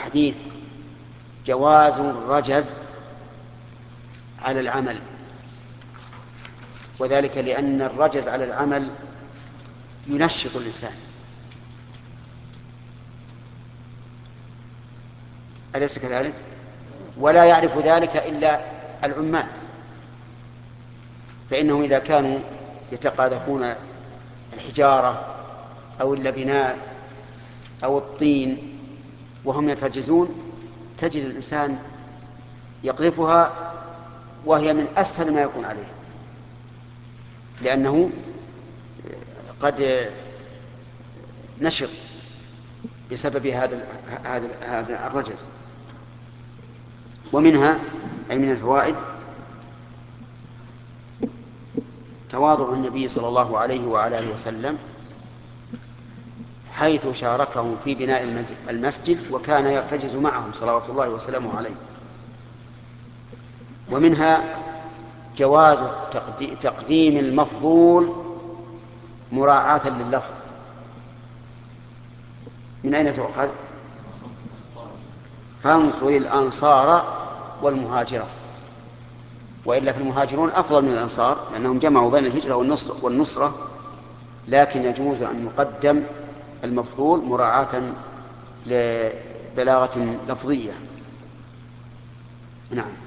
الحديث جواز الرجز على العمل، وذلك لأن الرجز على العمل ينشط الإنسان، أليس كذلك؟ ولا يعرف ذلك إلا العمال، فإنهم إذا كانوا يتقاذفون الحجارة أو اللبنات أو الطين وهم يترجزون، تجد الإنسان يقذفها وهي من أسهل ما يكون عليه، لأنه قد نشط بسبب هذا الرجز. ومنها أي من الفوائد تواضع النبي صلى الله عليه وعلى آله وسلم، حيث شاركهم في بناء المسجد وكان يرتجز معهم صلوات الله وسلامه عليه. ومنها جواز تقديم المفضول مراعاة لللفظ. من أين تؤخذ؟ فانصر الأنصار والمهاجرة، وإلا فالمهاجرون أفضل من الأنصار لأنهم جمعوا بين الهجرة والنصرة، لكن يجوز أن يقدم المفضول مراعاة لبلاغة لفظية. نعم.